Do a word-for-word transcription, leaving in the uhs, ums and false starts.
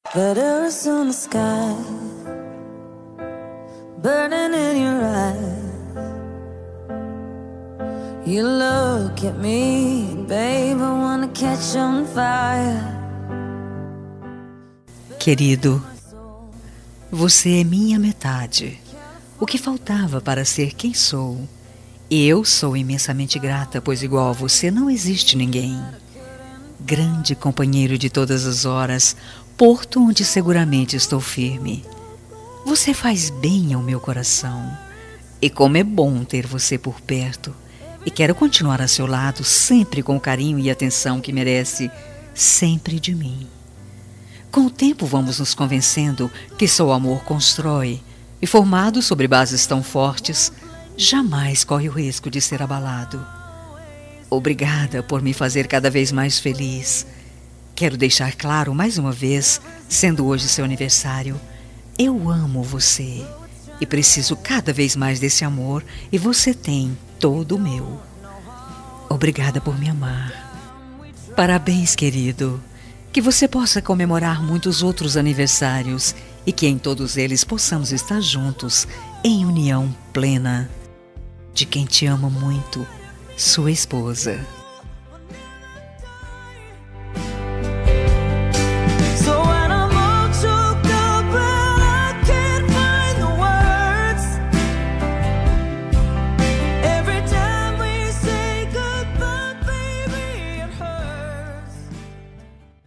Letters on the sky, burning in your eyes. You look at me, babe, I wanna catch on fire. Querido, você é minha metade, o que faltava para ser quem sou. E eu sou imensamente grata, pois igual a você não existe ninguém. Grande companheiro de todas as horas, porto onde seguramente estou firme. Você faz bem ao meu coração. E como é bom ter você por perto. E quero continuar a seu lado, sempre com o carinho e atenção que merece, sempre de mim. Com o tempo vamos nos convencendo que só o amor constrói, e formado sobre bases tão fortes, jamais corre o risco de ser abalado. Obrigada por me fazer cada vez mais feliz. Quero deixar claro mais uma vez, sendo hoje seu aniversário, eu amo você e preciso cada vez mais desse amor, e você tem todo o meu. Obrigada por me amar. Parabéns, querido. Que você possa comemorar muitos outros aniversários e que em todos eles possamos estar juntos, em união plena. De quem te ama muito, sua esposa.